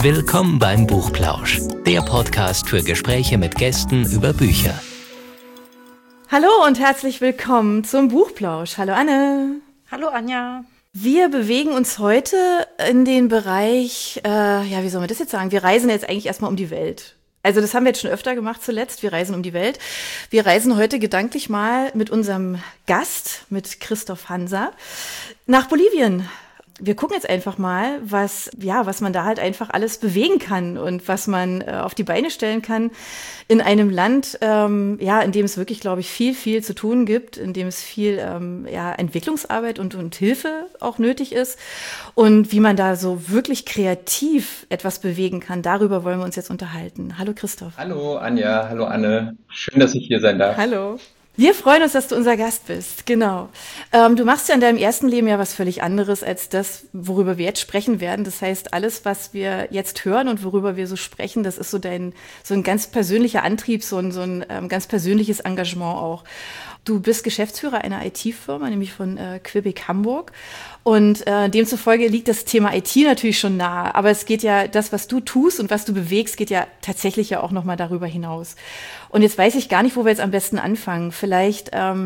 Willkommen beim Buchplausch, der Podcast für Gespräche mit Gästen über Bücher. Hallo und herzlich willkommen zum Buchplausch. Hallo Anne. Hallo Anja. Wir bewegen uns heute in den Bereich, wie soll man das jetzt sagen? Wir reisen jetzt eigentlich erstmal um die Welt. Also das haben wir jetzt schon öfter gemacht zuletzt. Wir reisen um die Welt. Wir reisen heute gedanklich mal mit unserem Gast, mit Christoph Hanser, nach Bolivien. Wir gucken jetzt einfach mal, was man da halt einfach alles bewegen kann und was man auf die Beine stellen kann in einem Land, in dem es wirklich, glaube ich, viel zu tun gibt, in dem es viel Entwicklungsarbeit und Hilfe auch nötig ist und wie man da so wirklich kreativ etwas bewegen kann. Darüber wollen wir uns jetzt unterhalten. Hallo Christoph. Hallo Anja, hallo Anne. Schön, dass ich hier sein darf. Hallo. Wir freuen uns, dass du unser Gast bist, genau. Du machst ja in deinem ersten Leben ja was völlig anderes als das, worüber wir jetzt sprechen werden. Das heißt, alles, was wir jetzt hören und worüber wir so sprechen, das ist so ein ganz persönlicher Antrieb, so ein ganz persönliches Engagement auch. Du bist Geschäftsführer einer IT-Firma, nämlich von Quebec Hamburg. Und demzufolge liegt das Thema IT natürlich schon nahe. Aber es geht ja, das, was du tust und was du bewegst, geht ja tatsächlich ja auch nochmal darüber hinaus. Und jetzt weiß ich gar nicht, wo wir jetzt am besten anfangen. Vielleicht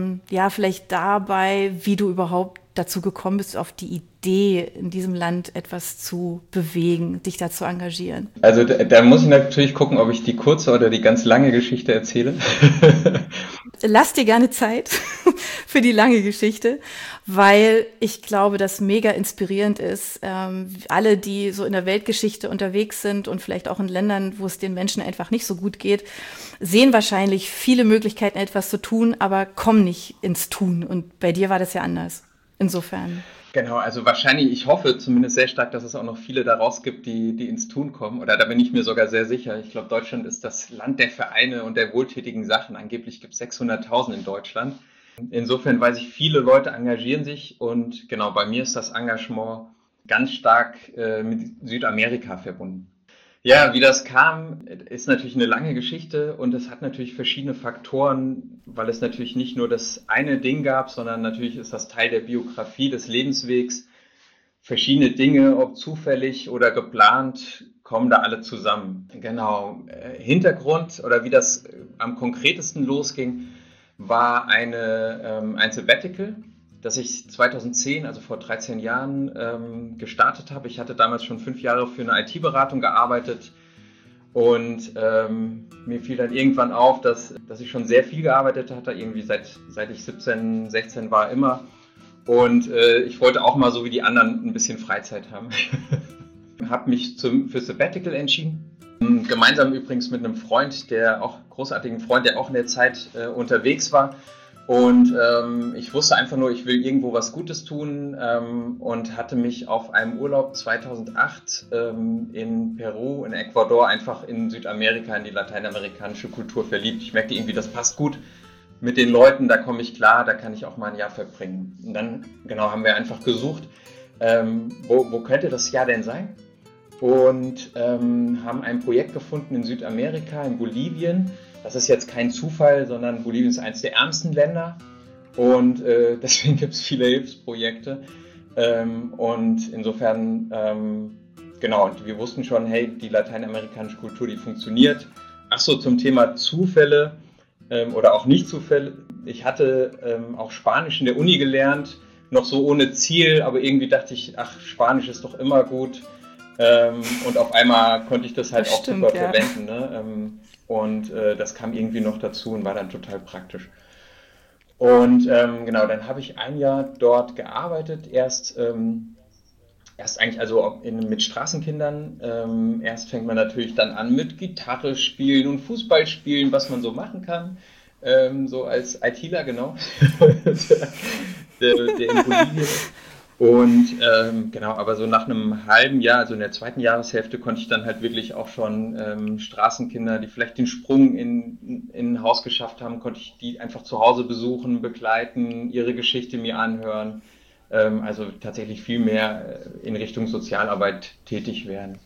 dabei, wie du überhaupt dazu gekommen bist, auf die Idee, in diesem Land etwas zu bewegen, dich da zu engagieren. Also da muss ich natürlich gucken, ob ich die kurze oder die ganz lange Geschichte erzähle. Lass dir gerne Zeit für die lange Geschichte, weil ich glaube, das mega inspirierend ist. Alle, die so in der Weltgeschichte unterwegs sind und vielleicht auch in Ländern, wo es den Menschen einfach nicht so gut geht, sehen wahrscheinlich viele Möglichkeiten, etwas zu tun, aber kommen nicht ins Tun. Und bei dir war das ja anders. Insofern. Genau, also wahrscheinlich, ich hoffe zumindest sehr stark, dass es auch noch viele daraus gibt, die ins Tun kommen. Oder da bin ich mir sogar sehr sicher. Ich glaube, Deutschland ist das Land der Vereine und der wohltätigen Sachen. Angeblich gibt es 600.000 in Deutschland. Insofern weiß ich, viele Leute engagieren sich. Und genau, bei mir ist das Engagement ganz stark mit Südamerika verbunden. Ja, wie das kam, ist natürlich eine lange Geschichte und es hat natürlich verschiedene Faktoren, weil es natürlich nicht nur das eine Ding gab, sondern natürlich ist das Teil der Biografie, des Lebenswegs. Verschiedene Dinge, ob zufällig oder geplant, kommen da alle zusammen. Genau, Hintergrund oder wie das am konkretesten losging, war ein Sabbatical, das ich 2010, also vor 13 Jahren, gestartet habe. Ich hatte damals schon 5 Jahre für eine IT-Beratung gearbeitet und mir fiel dann irgendwann auf, dass ich schon sehr viel gearbeitet hatte, irgendwie seit ich 17, 16 war immer. Und ich wollte auch mal so wie die anderen ein bisschen Freizeit haben. Habe mich für Sabbatical entschieden. Gemeinsam übrigens mit einem großartigen Freund, der auch in der Zeit unterwegs war. Und ich wusste einfach nur, ich will irgendwo was Gutes tun und hatte mich auf einem Urlaub 2008 in Peru, in Ecuador, einfach in Südamerika, in die lateinamerikanische Kultur verliebt. Ich merkte irgendwie, das passt gut mit den Leuten, da komme ich klar, da kann ich auch mal ein Jahr verbringen. Und dann haben wir einfach gesucht, wo könnte das Jahr denn sein? Und haben ein Projekt gefunden in Südamerika, in Bolivien. Das ist jetzt kein Zufall, sondern Bolivien ist eines der ärmsten Länder und deswegen gibt es viele Hilfsprojekte. Und insofern, und wir wussten schon, hey, die lateinamerikanische Kultur, die funktioniert. Achso, zum Thema Zufälle oder auch Nicht-Zufälle. Ich hatte auch Spanisch in der Uni gelernt, noch so ohne Ziel, aber irgendwie dachte ich, Spanisch ist doch immer gut. Und auf einmal konnte ich das halt auch super verwenden. Ne? Und das kam irgendwie noch dazu und war dann total praktisch. Und dann habe ich ein Jahr dort gearbeitet, erst eigentlich mit Straßenkindern. Erst fängt man natürlich dann an mit Gitarre spielen und Fußball spielen, was man so machen kann, so als ITler, genau, der in Bolivien ist. Und aber so nach einem halben Jahr, also in der zweiten Jahreshälfte, konnte ich dann halt wirklich auch schon Straßenkinder, die vielleicht den Sprung in ein Haus geschafft haben, konnte ich die einfach zu Hause besuchen, begleiten, ihre Geschichte mir anhören. Also tatsächlich viel mehr in Richtung Sozialarbeit tätig werden.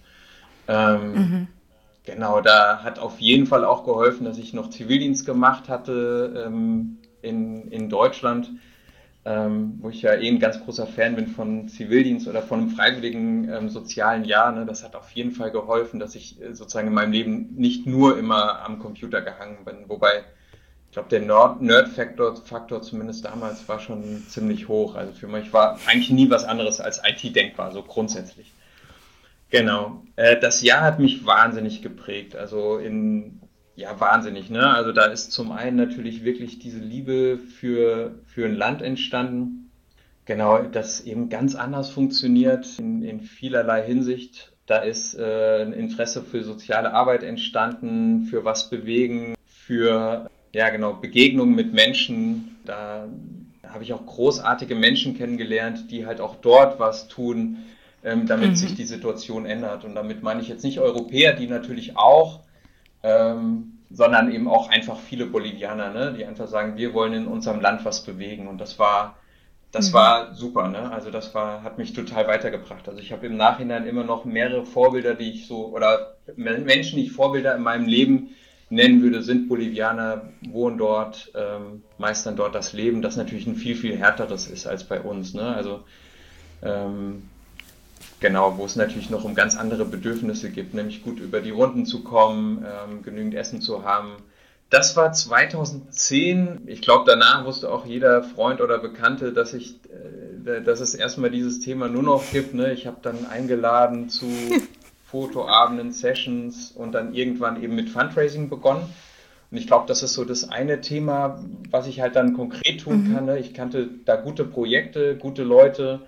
Genau, da hat auf jeden Fall auch geholfen, dass ich noch Zivildienst gemacht hatte in Deutschland. wo ich ja ein ganz großer Fan bin von Zivildienst oder von einem freiwilligen sozialen Jahr. Ne? Das hat auf jeden Fall geholfen, dass ich sozusagen in meinem Leben nicht nur immer am Computer gehangen bin. Wobei, ich glaube, der Nerd-Faktor zumindest damals war schon ziemlich hoch. Also für mich war eigentlich nie was anderes als IT denkbar, so grundsätzlich. Genau. Das Jahr hat mich wahnsinnig geprägt. Ja, wahnsinnig, ne? Also da ist zum einen natürlich wirklich diese Liebe für ein Land entstanden. Genau, das eben ganz anders funktioniert in vielerlei Hinsicht. Da ist ein Interesse für soziale Arbeit entstanden, für was bewegen, für, ja genau, Begegnungen mit Menschen. Da habe ich auch großartige Menschen kennengelernt, die halt auch dort was tun, damit sich die Situation ändert. Und damit meine ich jetzt nicht Europäer, die natürlich auch, sondern eben auch einfach viele Bolivianer, ne, die einfach sagen, wir wollen in unserem Land was bewegen. Und das war super, ne? Also hat mich total weitergebracht. Also ich habe im Nachhinein immer noch mehrere Vorbilder, oder Menschen, die ich Vorbilder in meinem Leben nennen würde, sind Bolivianer, wohnen dort, meistern dort das Leben, das natürlich ein viel, viel härteres ist als bei uns, ne? Also, ähm, genau, wo es natürlich noch um ganz andere Bedürfnisse gibt, nämlich gut über die Runden zu kommen, genügend Essen zu haben. Das war 2010. Ich glaube, danach wusste auch jeder Freund oder Bekannte, dass es erstmal dieses Thema nur noch gibt. Ne? Ich habe dann eingeladen zu Fotoabenden, Sessions und dann irgendwann eben mit Fundraising begonnen. Und ich glaube, das ist so das eine Thema, was ich halt dann konkret tun kann. Ne? Ich kannte da gute Projekte, gute Leute,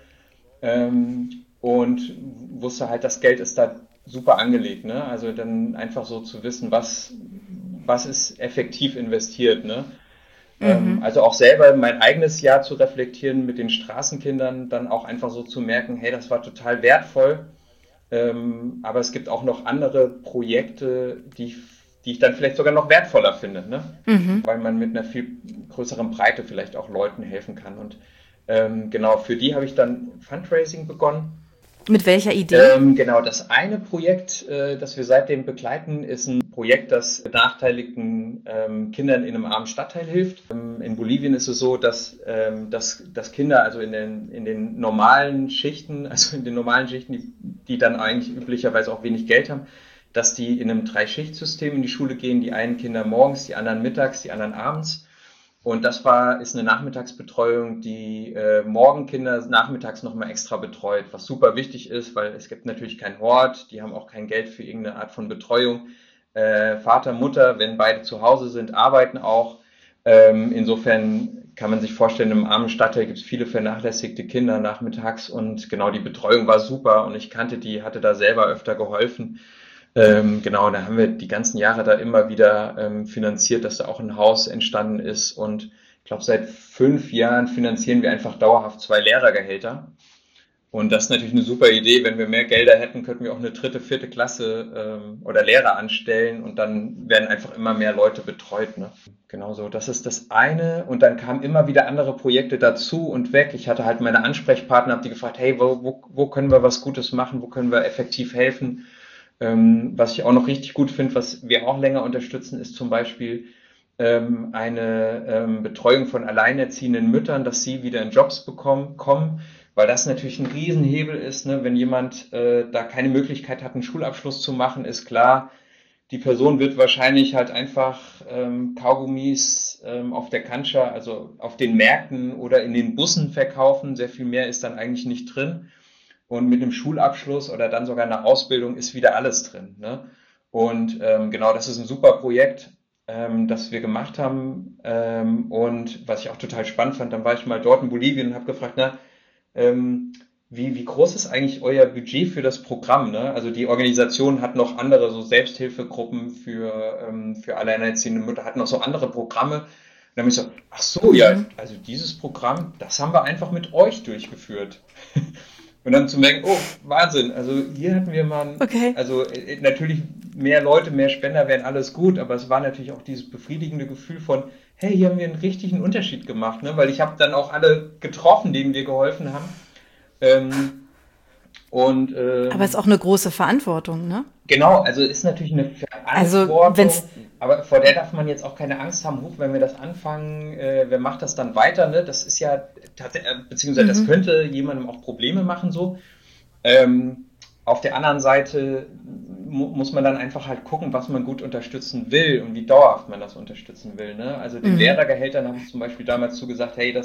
und wusste halt, das Geld ist da super angelegt, ne? Also dann einfach so zu wissen, was ist effektiv investiert, ne? Also auch selber mein eigenes Jahr zu reflektieren mit den Straßenkindern, dann auch einfach so zu merken, hey, das war total wertvoll, aber es gibt auch noch andere Projekte, die ich dann vielleicht sogar noch wertvoller finde, ne? Weil man mit einer viel größeren Breite vielleicht auch Leuten helfen kann. Und genau, für die habe ich dann Fundraising begonnen. Mit welcher Idee? Genau, das eine Projekt, das wir seitdem begleiten, ist ein Projekt, das benachteiligten Kindern in einem armen Stadtteil hilft. In Bolivien ist es so, dass Kinder also in den normalen Schichten, die dann eigentlich üblicherweise auch wenig Geld haben, dass die in einem Drei-Schicht-System in die Schule gehen, die einen Kinder morgens, die anderen mittags, die anderen abends. Und ist eine Nachmittagsbetreuung, die Morgenkinder nachmittags nochmal extra betreut, was super wichtig ist, weil es gibt natürlich keinen Hort, die haben auch kein Geld für irgendeine Art von Betreuung. Vater, Mutter, wenn beide zu Hause sind, arbeiten auch. Insofern kann man sich vorstellen, im armen Stadtteil gibt es viele vernachlässigte Kinder nachmittags und genau, die Betreuung war super und ich kannte die, hatte da selber öfter geholfen. Genau, da haben wir die ganzen Jahre da immer wieder finanziert, dass da auch ein Haus entstanden ist. Und ich glaube, seit 5 Jahren finanzieren wir einfach dauerhaft 2 Lehrergehälter. Und das ist natürlich eine super Idee. Wenn wir mehr Gelder hätten, könnten wir auch eine dritte, vierte Klasse oder Lehrer anstellen und dann werden einfach immer mehr Leute betreut. Ne? Genau so, das ist das eine. Und dann kamen immer wieder andere Projekte dazu und weg. Ich hatte halt meine Ansprechpartner, habe die gefragt, hey, wo können wir was Gutes machen, wo können wir effektiv helfen? Was ich auch noch richtig gut finde, was wir auch länger unterstützen, ist zum Beispiel eine Betreuung von alleinerziehenden Müttern, dass sie wieder in Jobs kommen, weil das natürlich ein Riesenhebel ist, ne? Wenn jemand da keine Möglichkeit hat, einen Schulabschluss zu machen, ist klar, die Person wird wahrscheinlich halt einfach Kaugummis auf der Kancha, also auf den Märkten oder in den Bussen verkaufen. Sehr viel mehr ist dann eigentlich nicht drin. Und mit einem Schulabschluss oder dann sogar einer Ausbildung ist wieder alles drin. Ne? Und genau, das ist ein super Projekt, das wir gemacht haben. Und was ich auch total spannend fand, dann war ich mal dort in Bolivien und habe gefragt, na, wie groß ist eigentlich euer Budget für das Programm? Ne? Also die Organisation hat noch andere, so Selbsthilfegruppen für alleinerziehende Mütter, hat noch so andere Programme. Und dann habe ich so, ach so, ja, also dieses Programm, das haben wir einfach mit euch durchgeführt. Und dann zu merken, oh, Wahnsinn, also hier hatten wir mal, also natürlich mehr Leute, mehr Spender wären alles gut, aber es war natürlich auch dieses befriedigende Gefühl von, hey, hier haben wir einen richtigen Unterschied gemacht, ne? Weil ich habe dann auch alle getroffen, denen wir geholfen haben. Aber es ist auch eine große Verantwortung, ne? Genau, also ist natürlich eine Also Verantwortung, wenn's aber vor der darf man jetzt auch keine Angst haben, wenn wir das anfangen, wer macht das dann weiter, ne? Das ist ja, beziehungsweise das könnte jemandem auch Probleme machen so. Auf der anderen Seite muss man dann einfach halt gucken, was man gut unterstützen will und wie dauerhaft man das unterstützen will, ne? Also den Lehrergehältern habe ich zum Beispiel damals zugesagt, hey,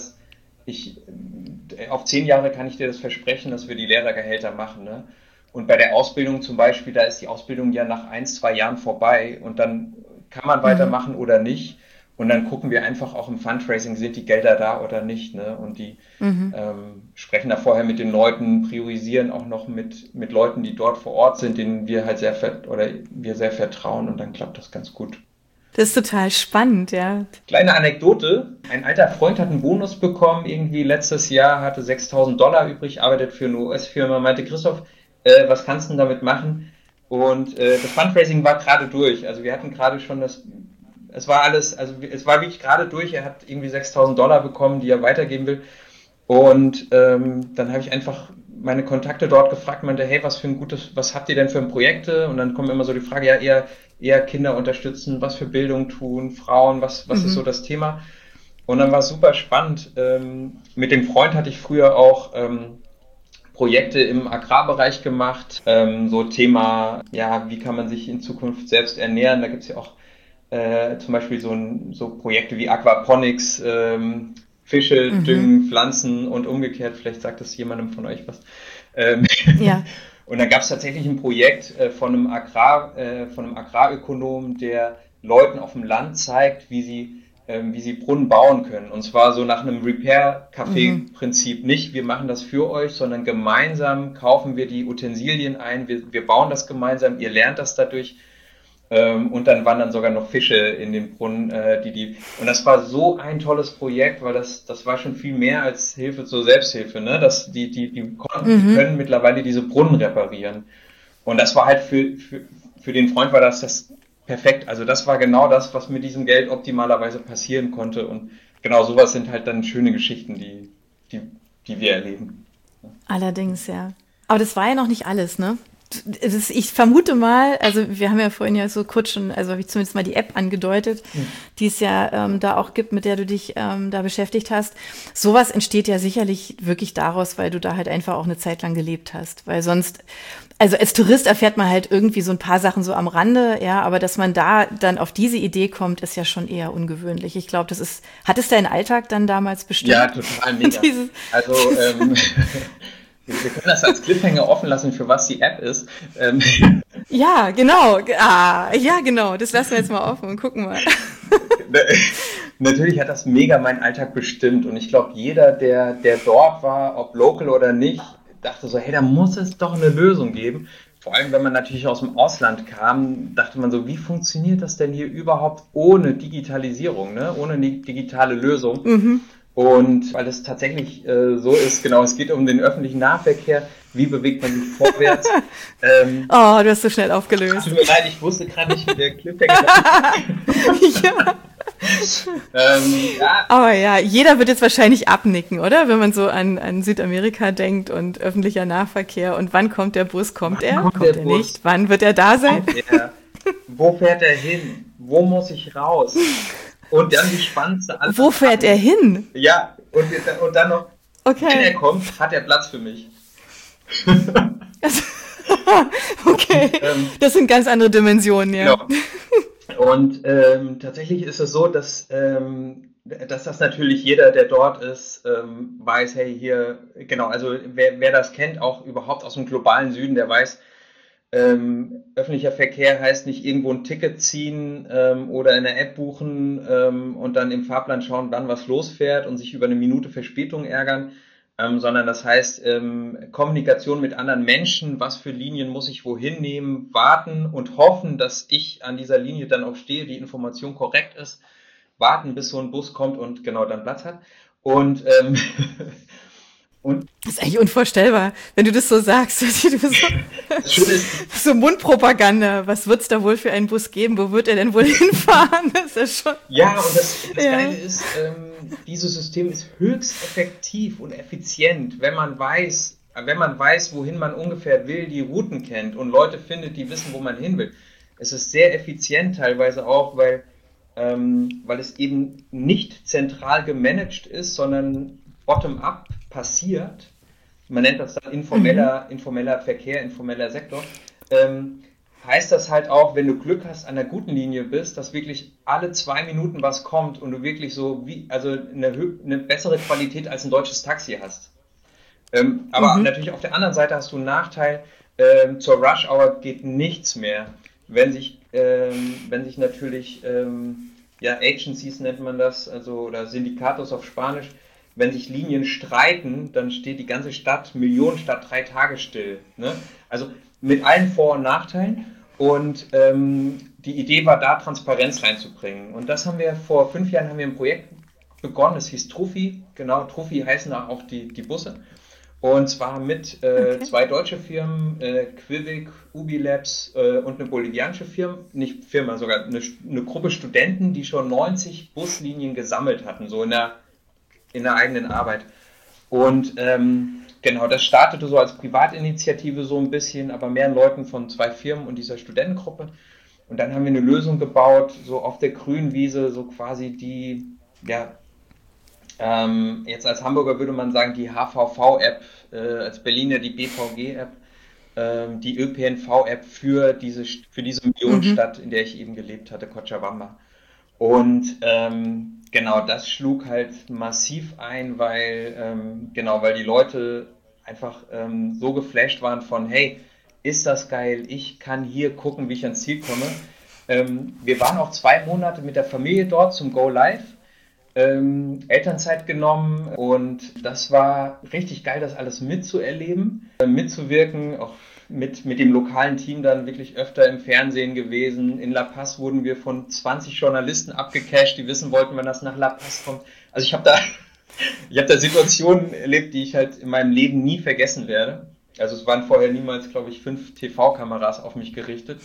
auf 10 Jahre kann ich dir das versprechen, dass wir die Lehrergehälter machen, ne? Und bei der Ausbildung zum Beispiel, da ist die Ausbildung ja nach 1-2 Jahren vorbei und dann kann man weitermachen oder nicht. Und dann gucken wir einfach auch im Fundraising, sind die Gelder da oder nicht, ne? Und die sprechen da vorher mit den Leuten, priorisieren auch noch mit Leuten, die dort vor Ort sind, denen wir halt sehr vertrauen, und dann klappt das ganz gut. Das ist total spannend, ja. Kleine Anekdote, ein alter Freund hat einen Bonus bekommen, irgendwie letztes Jahr, hatte $6.000 übrig, arbeitet für eine US-Firma, meinte, Christoph, was kannst du denn damit machen? Und das Fundraising war gerade durch, also wir hatten gerade schon es war wirklich gerade durch, er hat irgendwie $6.000 bekommen, die er weitergeben will, und dann habe ich einfach meine Kontakte dort gefragt, meinte, hey, was habt ihr denn für Projekte? Und dann kommt immer so die Frage, ja, eher Kinder unterstützen, was für Bildung tun, Frauen, was ist so das Thema? Und dann war es super spannend. Mit dem Freund hatte ich früher auch Projekte im Agrarbereich gemacht, so Thema, ja, wie kann man sich in Zukunft selbst ernähren? Da gibt es ja auch zum Beispiel so Projekte wie Aquaponics, Fische düngen, Pflanzen und umgekehrt, vielleicht sagt das jemandem von euch was. Ja. Und dann gab es tatsächlich ein Projekt von einem Agrarökonom, der Leuten auf dem Land zeigt, wie sie Brunnen bauen können. Und zwar so nach einem Repair-Café-Prinzip. Nicht, wir machen das für euch, sondern gemeinsam kaufen wir die Utensilien ein, wir bauen das gemeinsam, ihr lernt das dadurch. Und dann waren dann sogar noch Fische in den Brunnen, und das war so ein tolles Projekt, weil das war schon viel mehr als Hilfe zur Selbsthilfe, ne? Die können mittlerweile diese Brunnen reparieren. Und das war halt für den Freund war das perfekt. Also das war genau das, was mit diesem Geld optimalerweise passieren konnte. Und genau sowas sind halt dann schöne Geschichten, die wir erleben. Allerdings, ja. Aber das war ja noch nicht alles, ne? Ich vermute mal, also wir haben ja vorhin ja so kurz schon, also habe ich zumindest mal die App angedeutet, die es ja da auch gibt, mit der du dich da beschäftigt hast. Sowas entsteht ja sicherlich wirklich daraus, weil du da halt einfach auch eine Zeit lang gelebt hast. Weil sonst, also als Tourist erfährt man halt irgendwie so ein paar Sachen so am Rande, ja, aber dass man da dann auf diese Idee kommt, ist ja schon eher ungewöhnlich. Ich glaube, hat es deinen Alltag dann damals bestimmt? Ja, total mega. Also, wir können das als Cliffhanger offen lassen, für was die App ist. Ja, genau. Ja, genau. Das lassen wir jetzt mal offen und gucken mal. Natürlich hat das mega meinen Alltag bestimmt. Und ich glaube, jeder, der dort war, ob local oder nicht, dachte so, hey, da muss es doch eine Lösung geben. Vor allem, wenn man natürlich aus dem Ausland kam, dachte man so, wie funktioniert das denn hier überhaupt ohne Digitalisierung, ne? Ohne eine digitale Lösung? Und weil es tatsächlich so ist, genau, es geht um den öffentlichen Nahverkehr, wie bewegt man sich vorwärts. Oh, du hast so schnell aufgelöst. Tut mir leid, ich wusste gerade nicht, wie der Cliffhanger ja. Aber ja, jeder wird jetzt wahrscheinlich abnicken, oder? Wenn man so an Südamerika denkt und öffentlicher Nahverkehr. Und wann kommt der Bus? Kommt er nicht? Wann wird er da sein? Wo fährt er hin? Wo muss ich raus? Und dann die spannendste Antwort. Wo fährt er hin? Ja, und dann noch, wenn er kommt, hat er Platz für mich. Okay, das sind ganz andere Dimensionen, ja. Genau. Und tatsächlich ist es so, dass das natürlich jeder, der dort ist, weiß, hey, hier, genau, also wer das kennt, auch überhaupt aus dem globalen Süden, der weiß, öffentlicher Verkehr heißt nicht irgendwo ein Ticket ziehen oder in der App buchen und dann im Fahrplan schauen, wann was losfährt und sich über eine Minute Verspätung ärgern, sondern das heißt Kommunikation mit anderen Menschen, was für Linien muss ich wohin nehmen, warten und hoffen, dass ich an dieser Linie dann auch stehe, die Information korrekt ist, warten, bis so ein Bus kommt und genau dann Platz hat. Und das ist eigentlich unvorstellbar, wenn du das so sagst. So Mundpropaganda. Was wird es da wohl für einen Bus geben? Wo wird er denn wohl hinfahren? Das ist schon. Ja, und das Geile ist, dieses System ist höchst effektiv und effizient, wenn man weiß, wohin man ungefähr will, die Routen kennt und Leute findet, die wissen, wo man hin will. Es ist sehr effizient teilweise auch, weil es eben nicht zentral gemanagt ist, sondern bottom-up passiert. Man nennt das dann informeller Verkehr, informeller Sektor. Heißt das halt auch, wenn du Glück hast, an der guten Linie bist, dass wirklich alle 2 Minuten was kommt und du wirklich eine bessere Qualität als ein deutsches Taxi hast. Aber natürlich auf der anderen Seite hast du einen Nachteil, zur Rush Hour geht nichts mehr. Wenn sich natürlich, Agencies nennt man das, also oder Syndicatos auf Spanisch, wenn sich Linien streiten, dann steht die ganze Stadt, Millionenstadt, 3 Tage still. Ne? Also mit allen Vor- und Nachteilen. Und die Idee war da, Transparenz reinzubringen. Und das haben wir vor 5 Jahren ein Projekt begonnen, das hieß Trufi. Genau, Trufi heißen auch die Busse. Und zwar mit 2 deutsche Firmen, Quivik, Ubilabs und eine bolivianische Firma, sogar eine Gruppe Studenten, die schon 90 Buslinien gesammelt hatten, so in der eigenen Arbeit. Und genau, das startete so als Privatinitiative so ein bisschen, aber mehreren Leuten von 2 Firmen und dieser Studentengruppe. Und dann haben wir eine Lösung gebaut, so auf der grünen Wiese, so quasi jetzt als Hamburger würde man sagen, die HVV-App, als Berliner die BVG-App, die ÖPNV-App für diese Millionenstadt, in der ich eben gelebt hatte, Cochabamba. Und genau, das schlug halt massiv ein, weil die Leute einfach so geflasht waren von, hey, ist das geil, ich kann hier gucken, wie ich ans Ziel komme. Wir waren auch 2 Monate mit der Familie dort zum Go Live. Elternzeit genommen und das war richtig geil, das alles mitzuerleben, mitzuwirken, auch mit dem lokalen Team dann wirklich öfter im Fernsehen gewesen. In La Paz wurden wir von 20 Journalisten abgecasht, die wissen wollten, wann das nach La Paz kommt. Also ich habe da Situationen erlebt, die ich halt in meinem Leben nie vergessen werde. Also es waren vorher niemals, glaube ich, 5 TV-Kameras auf mich gerichtet,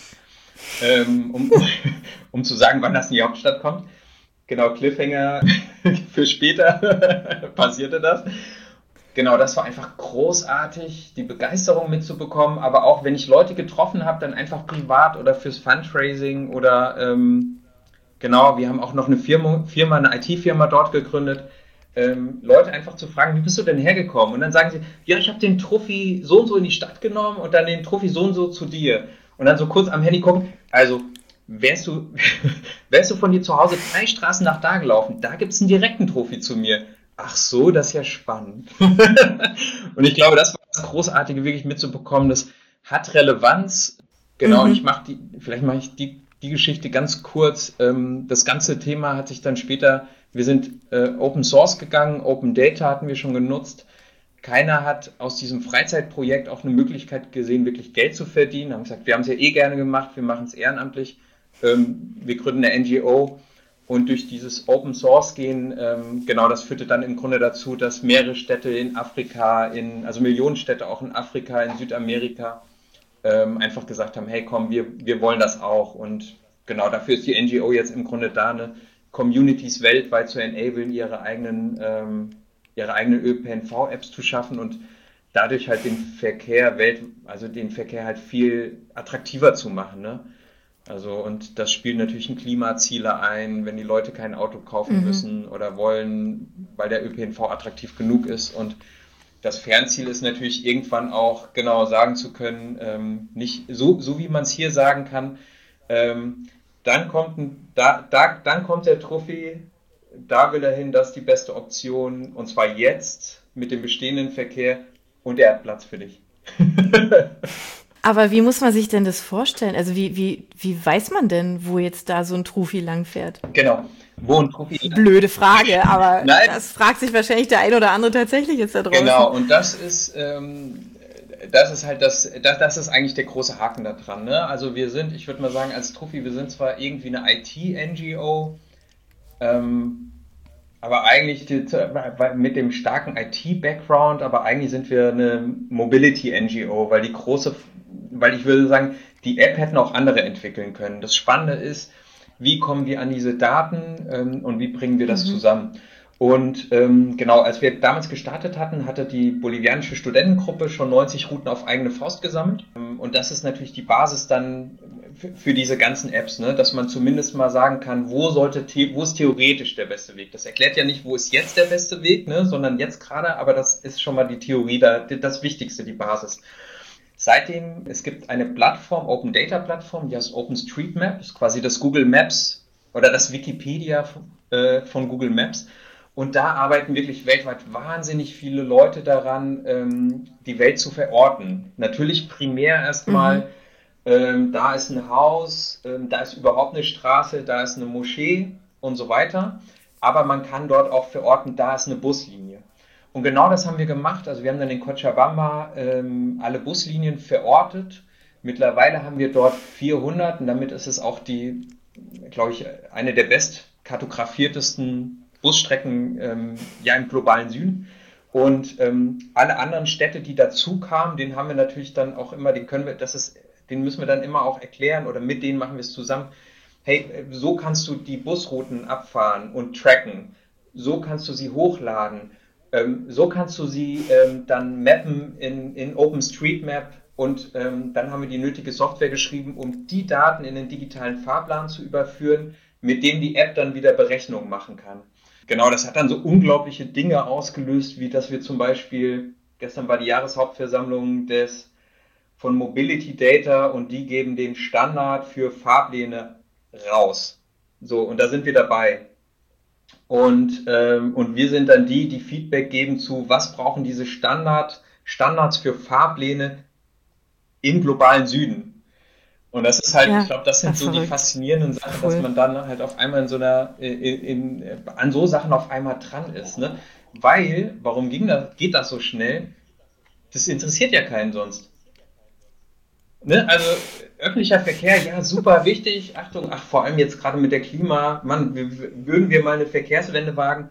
um zu sagen, wann das in die Hauptstadt kommt. Genau, Cliffhanger für später passierte das. Genau, das war einfach großartig, die Begeisterung mitzubekommen, aber auch wenn ich Leute getroffen habe, dann einfach privat oder fürs Fundraising oder wir haben auch noch eine eine IT-Firma dort gegründet, Leute einfach zu fragen, wie bist du denn hergekommen? Und dann sagen sie, ja, ich habe den Trophy so und so in die Stadt genommen und dann den Trophy so und so zu dir. Und dann so kurz am Handy gucken, also wärst du von dir zu Hause 3 Straßen nach da gelaufen, da gibt es einen direkten Trophy zu mir. Ach so, das ist ja spannend. Und ich glaube, das war das Großartige, wirklich mitzubekommen, das hat Relevanz. Genau, und vielleicht mache ich die Geschichte ganz kurz. Das ganze Thema hat sich dann später, wir sind Open Source gegangen, Open Data hatten wir schon genutzt. Keiner hat aus diesem Freizeitprojekt auch eine Möglichkeit gesehen, wirklich Geld zu verdienen. Wir haben gesagt, wir haben es ja gerne gemacht, wir machen es ehrenamtlich. Wir gründen eine NGO und durch dieses Open Source gehen, das führte dann im Grunde dazu, dass mehrere Städte in Afrika, also Millionen Städte auch in Afrika, in Südamerika, einfach gesagt haben, hey komm, wir wollen das auch. Und genau dafür ist die NGO jetzt im Grunde da, eine Communities weltweit zu enablen, ihre eigenen ÖPNV-Apps zu schaffen und dadurch halt den Verkehr halt viel attraktiver zu machen, ne? Also, und das spielt natürlich in Klimaziele ein, wenn die Leute kein Auto kaufen müssen oder wollen, weil der ÖPNV attraktiv genug ist. Und das Fernziel ist natürlich irgendwann auch genau sagen zu können, nicht so wie man es hier sagen kann, dann kommt der Trophy, da will er hin, das ist die beste Option, und zwar jetzt mit dem bestehenden Verkehr und er hat Platz für dich. Aber wie muss man sich denn das vorstellen? Also wie weiß man denn, wo jetzt da so ein Trophy langfährt? Genau, wo ein Trophy. Blöde Frage, aber das fragt sich wahrscheinlich der ein oder andere tatsächlich jetzt da draußen. Genau, und das ist eigentlich der große Haken da dran, ne? Also ich würde mal sagen, als Trophy, wir sind zwar irgendwie eine IT-NGO, aber eigentlich mit dem starken IT-Background, aber eigentlich sind wir eine Mobility-NGO, weil ich würde sagen, die App hätten auch andere entwickeln können. Das Spannende ist, wie kommen wir an diese Daten und wie bringen wir das zusammen? Und als wir damals gestartet hatten, hatte die bolivianische Studentengruppe schon 90 Routen auf eigene Faust gesammelt. Und das ist natürlich die Basis dann, für diese ganzen Apps, ne? Dass man zumindest mal sagen kann, wo ist theoretisch der beste Weg. Das erklärt ja nicht, wo ist jetzt der beste Weg, ne? Sondern jetzt gerade, aber das ist schon mal die Theorie, das Wichtigste, die Basis. Seitdem, es gibt eine Plattform, Open Data Plattform, die heißt OpenStreetMap, ist quasi das Google Maps oder das Wikipedia von Google Maps. Und da arbeiten wirklich weltweit wahnsinnig viele Leute daran, die Welt zu verorten. Natürlich primär erstmal, da ist ein Haus, da ist überhaupt eine Straße, da ist eine Moschee und so weiter. Aber man kann dort auch verorten, da ist eine Buslinie. Und genau das haben wir gemacht. Also wir haben dann in Cochabamba alle Buslinien verortet. Mittlerweile haben wir dort 400 und damit ist es auch glaube ich, eine der bestkartografiertesten Busstrecken im globalen Süden. Und alle anderen Städte, die dazu kamen, den haben wir natürlich dann auch immer, den müssen wir dann immer auch erklären oder mit denen machen wir es zusammen. Hey, so kannst du die Busrouten abfahren und tracken. So kannst du sie hochladen. So kannst du sie dann mappen in OpenStreetMap und dann haben wir die nötige Software geschrieben, um die Daten in den digitalen Fahrplan zu überführen, mit dem die App dann wieder Berechnungen machen kann. Genau, das hat dann so unglaubliche Dinge ausgelöst, wie dass wir zum Beispiel, gestern war die Jahreshauptversammlung von Mobility Data und die geben den Standard für Fahrpläne raus. So, und da sind wir dabei. Und wir sind dann die Feedback geben zu, was brauchen diese Standards für Fahrpläne im globalen Süden. Und das ist halt, ich glaube, das sind so die faszinierenden Sachen, dass man dann halt auf einmal an so Sachen auf einmal dran ist, ne? Weil, warum geht das so schnell? Das interessiert ja keinen sonst. Ne? Also öffentlicher Verkehr, ja, super wichtig. Achtung, vor allem jetzt gerade mit der würden wir mal eine Verkehrswende wagen.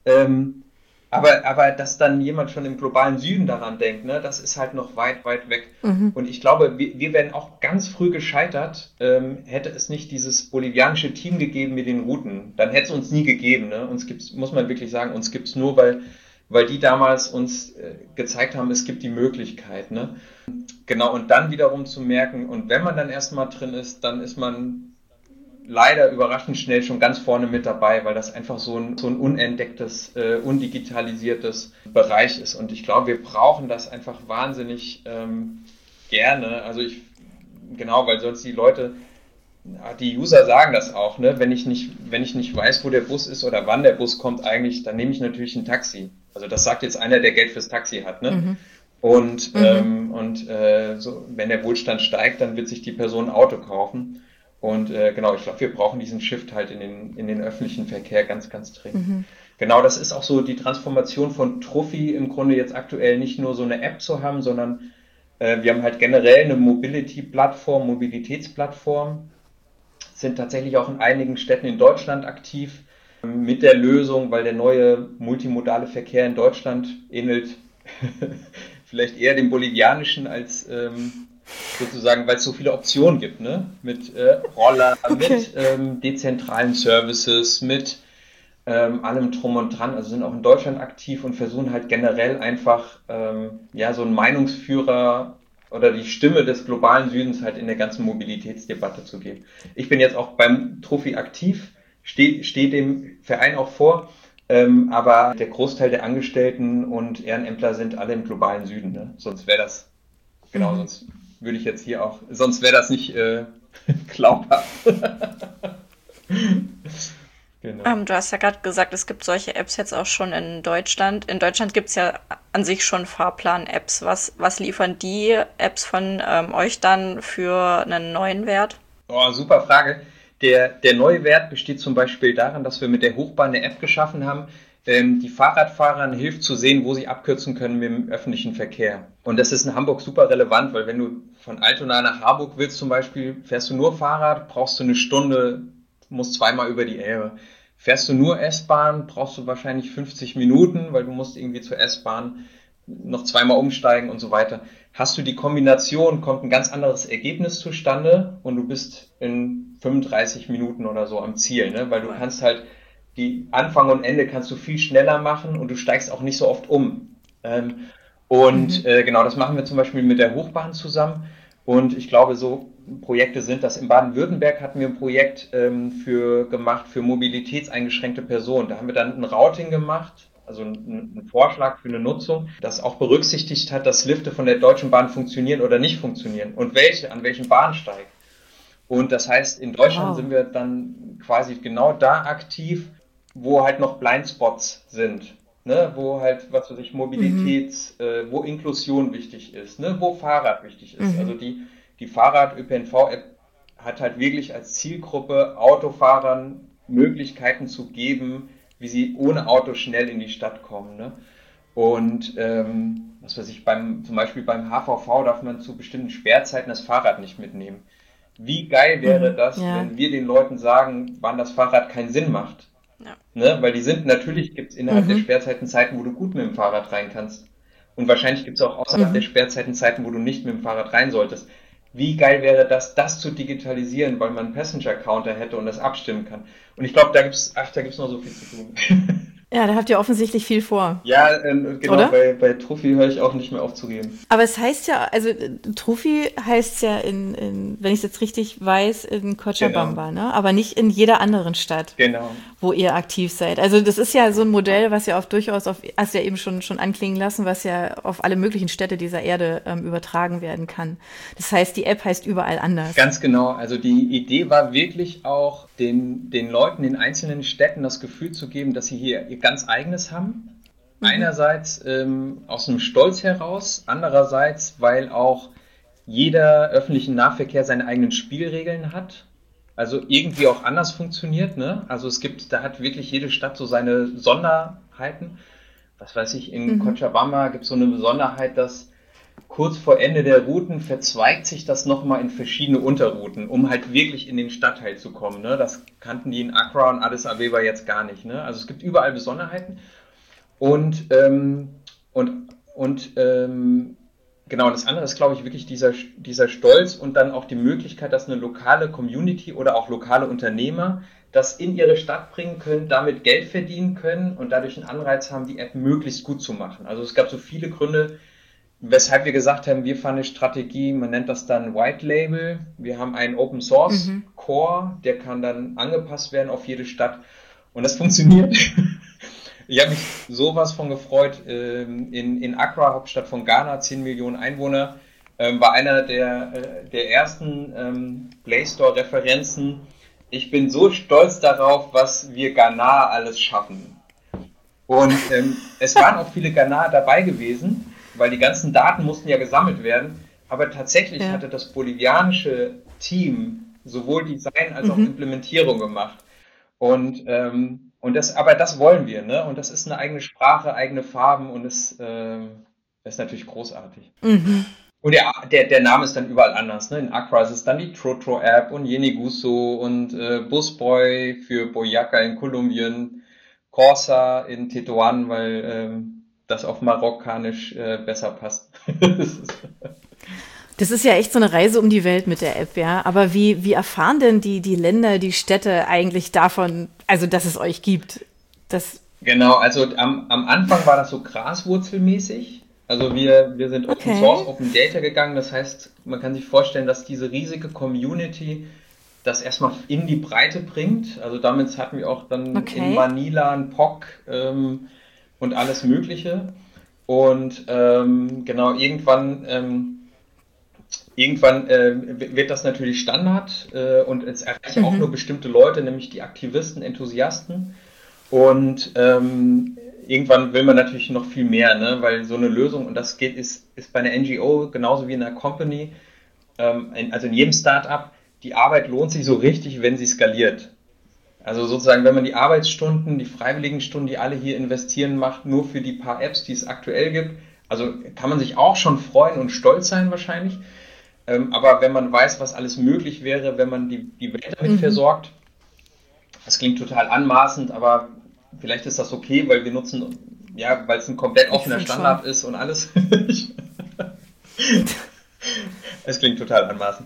Aber dass dann jemand schon im globalen Süden daran denkt, ne, das ist halt noch weit, weit weg. Und ich glaube, wir wären auch ganz früh gescheitert, hätte es nicht dieses bolivianische Team gegeben mit den Routen. Dann hätte es uns nie gegeben. Ne? Muss man wirklich sagen, uns gibt's nur, weil die damals uns gezeigt haben, es gibt die Möglichkeit. Ne? Genau, und dann wiederum zu merken, und wenn man dann erstmal drin ist, dann ist man leider überraschend schnell schon ganz vorne mit dabei, weil das einfach so ein unentdecktes, undigitalisiertes Bereich ist. Und ich glaube, wir brauchen das einfach wahnsinnig gerne. Also weil sonst die Leute, die User sagen das auch, ne? Wenn ich nicht weiß, wo der Bus ist oder wann der Bus kommt eigentlich, dann nehme ich natürlich ein Taxi. Also das sagt jetzt einer, der Geld fürs Taxi hat, ne? Und so, wenn der Wohlstand steigt, dann wird sich die Person ein Auto kaufen. Und ich glaube, wir brauchen diesen Shift halt in den öffentlichen Verkehr ganz, ganz dringend. Genau, das ist auch so die Transformation von Truffi im Grunde jetzt aktuell nicht nur so eine App zu haben, sondern wir haben halt generell eine Mobilitätsplattform, sind tatsächlich auch in einigen Städten in Deutschland aktiv mit der Lösung, weil der neue multimodale Verkehr in Deutschland ähnelt vielleicht eher dem bolivianischen als sozusagen, weil es so viele Optionen gibt, ne? Mit Roller, mit dezentralen Services, mit allem drum und dran. Also sind auch in Deutschland aktiv und versuchen halt generell einfach so einen Meinungsführer oder die Stimme des globalen Südens halt in der ganzen Mobilitätsdebatte zu geben. Ich bin jetzt auch beim Truffi aktiv, stehe dem Verein auch vor, aber der Großteil der Angestellten und Ehrenämtler sind alle im globalen Süden, ne? Sonst wäre das, sonst würde ich jetzt hier auch, sonst wäre das nicht glaubhaft. Genau. Du hast ja gerade gesagt, es gibt solche Apps jetzt auch schon in Deutschland. In Deutschland gibt es ja an sich schon Fahrplan-Apps. Was liefern die Apps von euch dann für einen neuen Wert? Oh, super Frage. Der neue Wert besteht zum Beispiel darin, dass wir mit der Hochbahn eine App geschaffen haben, die Fahrradfahrern hilft zu sehen, wo sie abkürzen können mit dem öffentlichen Verkehr. Und das ist in Hamburg super relevant, weil wenn du von Altona nach Harburg willst zum Beispiel, fährst du nur Fahrrad, brauchst du eine Stunde, musst zweimal über die Elbe. Fährst du nur S-Bahn, brauchst du wahrscheinlich 50 Minuten, weil du musst irgendwie zur S-Bahn noch zweimal umsteigen und so weiter. Hast du die Kombination, kommt ein ganz anderes Ergebnis zustande und du bist in 35 Minuten oder so am Ziel, ne? Weil du kannst halt die Anfang und Ende kannst du viel schneller machen und du steigst auch nicht so oft um. Genau, das machen wir zum Beispiel mit der Hochbahn zusammen. Und ich glaube, so Projekte sind das. In Baden-Württemberg hatten wir ein Projekt gemacht für mobilitätseingeschränkte Personen. Da haben wir dann ein Routing gemacht, also einen Vorschlag für eine Nutzung, das auch berücksichtigt hat, dass Lifte von der Deutschen Bahn funktionieren oder nicht funktionieren und an welchen Bahnsteig. Und das heißt, in Deutschland sind wir dann quasi genau da aktiv, wo halt noch Blindspots sind. Ne, wo halt, was weiß ich, wo Inklusion wichtig ist, ne, wo Fahrrad wichtig ist. Also die Fahrrad-ÖPNV-App hat halt wirklich als Zielgruppe Autofahrern Möglichkeiten zu geben, wie sie ohne Auto schnell in die Stadt kommen. Ne? Und was weiß ich, zum Beispiel beim HVV darf man zu bestimmten Sperrzeiten das Fahrrad nicht mitnehmen. Wie geil wäre das, wenn wir den Leuten sagen, wann das Fahrrad keinen Sinn macht? Ja. Ne? Weil natürlich gibt es innerhalb der Sperrzeiten Zeiten, wo du gut mit dem Fahrrad rein kannst. Und wahrscheinlich gibt es auch außerhalb der Sperrzeiten Zeiten, wo du nicht mit dem Fahrrad rein solltest. Wie geil wäre das zu digitalisieren, weil man einen Passenger-Counter hätte und das abstimmen kann. Und ich glaube, da gibt's noch so viel zu tun. Ja, da habt ihr offensichtlich viel vor. Ja, genau, bei Trophy höre ich auch nicht mehr auf zu reden. Aber es heißt ja, also Trophy heißt ja wenn ich es jetzt richtig weiß, in Cochabamba, ne? Aber nicht in jeder anderen Stadt, wo ihr aktiv seid. Also das ist ja so ein Modell, was ja hast du ja eben schon anklingen lassen, was ja auf alle möglichen Städte dieser Erde übertragen werden kann. Das heißt, die App heißt überall anders. Ganz genau. Also die Idee war wirklich auch, den Leuten in einzelnen Städten das Gefühl zu geben, dass sie hier ihr ganz eigenes haben. Einerseits aus einem Stolz heraus, andererseits, weil auch jeder öffentliche Nahverkehr seine eigenen Spielregeln hat, also irgendwie auch anders funktioniert. Ne? Also da hat wirklich jede Stadt so seine Sonderheiten. Was weiß ich, in Cochabamba gibt es so eine Besonderheit, dass kurz vor Ende der Routen verzweigt sich das nochmal in verschiedene Unterrouten, um halt wirklich in den Stadtteil zu kommen. Ne? Das kannten die in Accra und Addis Abeba jetzt gar nicht. Ne? Also es gibt überall Besonderheiten. Und genau, das andere ist, glaube ich, wirklich dieser Stolz und dann auch die Möglichkeit, dass eine lokale Community oder auch lokale Unternehmer das in ihre Stadt bringen können, damit Geld verdienen können und dadurch einen Anreiz haben, die App möglichst gut zu machen. Also es gab so viele Gründe, weshalb wir gesagt haben, wir fahren eine Strategie, man nennt das dann White Label. Wir haben einen Open Source Core, der kann dann angepasst werden auf jede Stadt und das funktioniert. Ich habe mich sowas von gefreut. In Accra, Hauptstadt von Ghana, 10 Millionen Einwohner, war einer der ersten Play Store Referenzen. Ich bin so stolz darauf, was wir Ghana alles schaffen. Und es waren auch viele Ghana dabei gewesen, weil die ganzen Daten mussten ja gesammelt werden. Aber tatsächlich hatte das bolivianische Team sowohl Design als auch Implementierung gemacht. Aber das wollen wir, ne? Und das ist eine eigene Sprache, eigene Farben und das ist natürlich großartig. Und der Name ist dann überall anders, ne? In Accra ist es dann die Trotro-App und Yeniguso und Busboy für Boyaca in Kolumbien, Corsa in Tetuan, weil das auf Marokkanisch besser passt. Das ist ja echt so eine Reise um die Welt mit der App, ja. Aber wie erfahren denn die Länder, die Städte eigentlich davon, also dass es euch gibt? Genau, also am Anfang war das so graswurzelmäßig. Also wir sind Open Source, Open Data gegangen. Das heißt, man kann sich vorstellen, dass diese riesige Community das erstmal in die Breite bringt. Also damit hatten wir auch dann in Manila ein POC und alles Mögliche. Und genau, irgendwann wird das natürlich Standard und es erreichen auch nur bestimmte Leute, nämlich die Aktivisten, Enthusiasten. Und irgendwann will man natürlich noch viel mehr, ne? Weil so eine Lösung, und das ist bei einer NGO genauso wie in einer Company, also in jedem Startup, die Arbeit lohnt sich so richtig, wenn sie skaliert. Also sozusagen, wenn man die Arbeitsstunden, die Freiwilligenstunden, die alle hier investieren, macht, nur für die paar Apps, die es aktuell gibt, also kann man sich auch schon freuen und stolz sein wahrscheinlich. Aber wenn man weiß, was alles möglich wäre, wenn man die Welt damit versorgt, das klingt total anmaßend, aber vielleicht ist das okay, weil wir nutzen, ja, weil es ein komplett offener Standard ist und alles. Es klingt total anmaßend.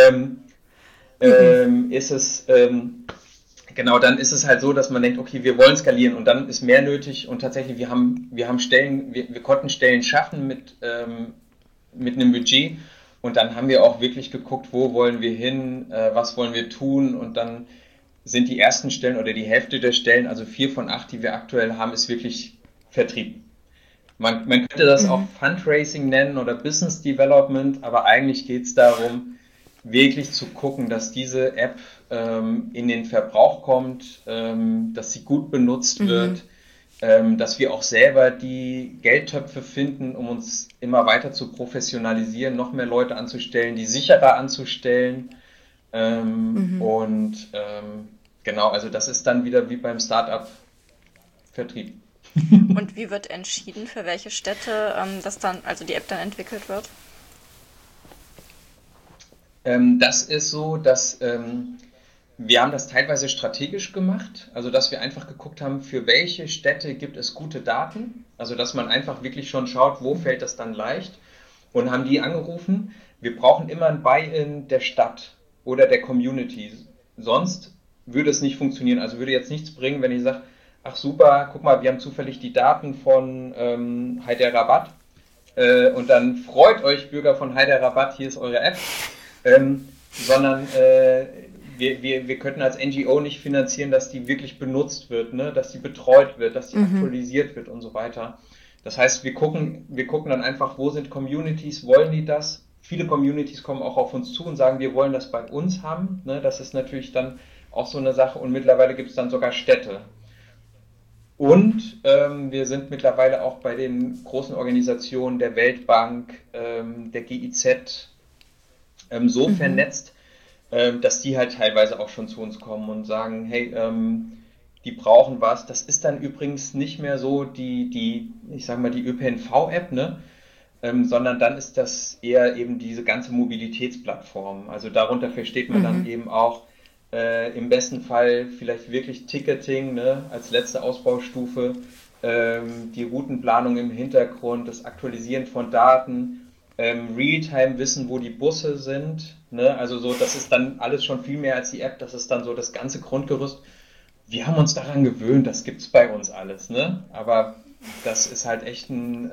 Genau, dann ist es halt so, dass man denkt, okay, wir wollen skalieren und dann ist mehr nötig und tatsächlich, wir haben Stellen, wir konnten Stellen schaffen mit einem Budget Und dann haben wir auch wirklich geguckt, wo wollen wir hin, was wollen wir tun. Und dann sind die ersten Stellen oder die Hälfte der Stellen, also 4 von 8, die wir aktuell haben, ist wirklich Vertrieb. Man könnte das auch Fundraising nennen oder Business Development, aber eigentlich geht es darum, wirklich zu gucken, dass diese App in den Verbrauch kommt, dass sie gut benutzt wird, dass wir auch selber die Geldtöpfe finden, um uns immer weiter zu professionalisieren, noch mehr Leute anzustellen, die sicherer anzustellen. Genau, also das ist dann wieder wie beim Startup Vertrieb. Und wie wird entschieden, für welche Städte also die App dann entwickelt wird? Das ist so, dass wir haben das teilweise strategisch gemacht, also dass wir einfach geguckt haben, für welche Städte gibt es gute Daten, also dass man einfach wirklich schon schaut, wo fällt das dann leicht, und haben die angerufen. Wir brauchen immer ein Buy-in der Stadt oder der Community, sonst würde es nicht funktionieren, also würde jetzt nichts bringen, wenn ich sage, ach super, guck mal, wir haben zufällig die Daten von Hyderabad und dann freut euch, Bürger von Hyderabad, hier ist eure App, sondern wir könnten als NGO nicht finanzieren, dass die wirklich benutzt wird, ne? Dass die betreut wird, dass die aktualisiert wird und so weiter. Das heißt, wir gucken dann einfach, wo sind Communities, wollen die das? Viele Communities kommen auch auf uns zu und sagen, wir wollen das bei uns haben. Ne? Das ist natürlich dann auch so eine Sache, und mittlerweile gibt es dann sogar Städte. Und wir sind mittlerweile auch bei den großen Organisationen der Weltbank, der GIZ so vernetzt, dass die halt teilweise auch schon zu uns kommen und sagen, hey, die brauchen was. Das ist dann übrigens nicht mehr so ich sag mal, die ÖPNV-App, ne? Sondern dann ist das eher eben diese ganze Mobilitätsplattform. Also darunter versteht man dann eben auch im besten Fall vielleicht wirklich Ticketing, ne, als letzte Ausbaustufe, die Routenplanung im Hintergrund, das Aktualisieren von Daten, Realtime wissen, wo die Busse sind, ne, also so, das ist dann alles schon viel mehr als die App, das ist dann so das ganze Grundgerüst. Wir haben uns daran gewöhnt, das gibt's bei uns alles, ne, aber das ist halt echt in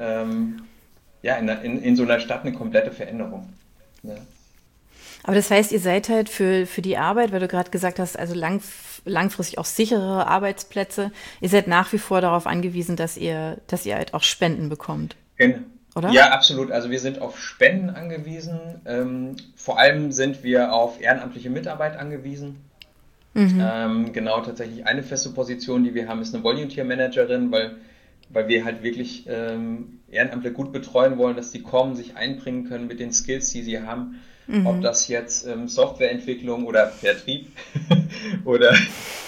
so einer Stadt eine komplette Veränderung, ne. Aber das heißt, ihr seid halt für die Arbeit, weil du gerade gesagt hast, also langfristig auch sichere Arbeitsplätze, ihr seid nach wie vor darauf angewiesen, dass ihr halt auch Spenden bekommt. Genau. Oder? Ja, absolut. Also wir sind auf Spenden angewiesen. Vor allem sind wir auf ehrenamtliche Mitarbeit angewiesen. Genau, tatsächlich eine feste Position, die wir haben, ist eine Volunteer Managerin, weil wir halt wirklich Ehrenamtler gut betreuen wollen, dass die kommen, sich einbringen können mit den Skills, die sie haben. Ob das jetzt Softwareentwicklung oder Vertrieb oder